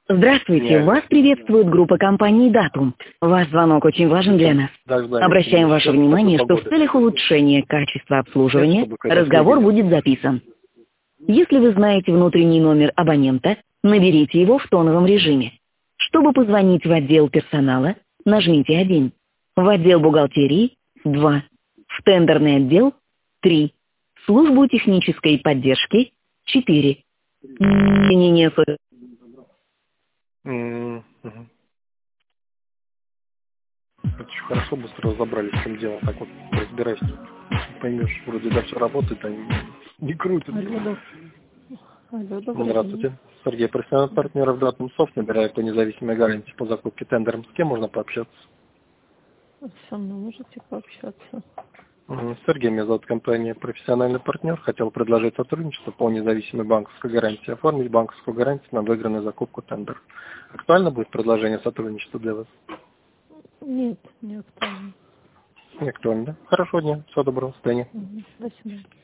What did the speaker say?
Здравствуйте, вас приветствует группа компании «Датум». Ваш звонок очень важен для нас. Обращаем ваше внимание, что в целях улучшения качества обслуживания разговор будет записан. Если вы знаете внутренний номер абонента, наберите его в тоновом режиме. Чтобы позвонить в отдел персонала, нажмите 1. В отдел бухгалтерии – 2. В тендерный отдел – 3. В службу технической поддержки – 4. Изменение Мгм. Это очень хорошо, быстро разобрались, в чем дело. Так вот, разбирайся. Поймешь, вроде да, все работает, а не крутит. Алло, добрый Здравствуйте. Сергей, профессиональный партнер в Датум Софт, набирает по независимой гарантии по закупке тендером. С кем можно пообщаться? день. Со мной можете пообщаться? Сергей, меня зовут, компания «Профессиональный партнер». Хотел предложить сотрудничество по независимой банковской гарантии. Оформить банковскую гарантию на выигранную закупку тендер. Актуально будет предложение сотрудничества для вас? Нет, не актуально. Не актуально, да? Хорошего дня. Всего доброго. До свидания. До свидания.